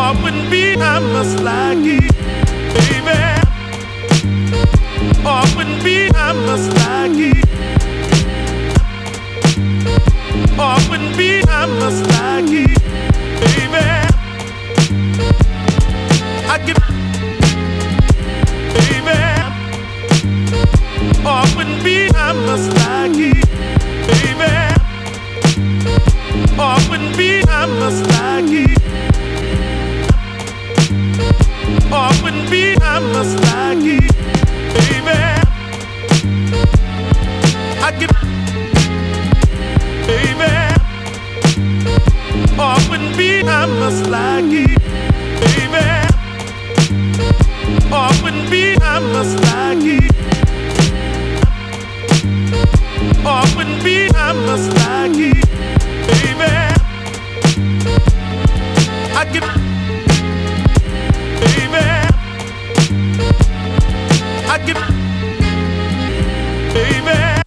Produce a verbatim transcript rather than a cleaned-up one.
or wouldn't be I must like it, baby. Or wouldn't be I must like it. Or wouldn't be I must like it, baby. I give, baby. Or wouldn't be I must like it, baby. Or wouldn't be I must like it. Or wouldn't be I must like it, baby. I give, baby. Or wouldn't be I must like it, baby. Or wouldn't be I must like it. Or wouldn't be I must like it, baby. I give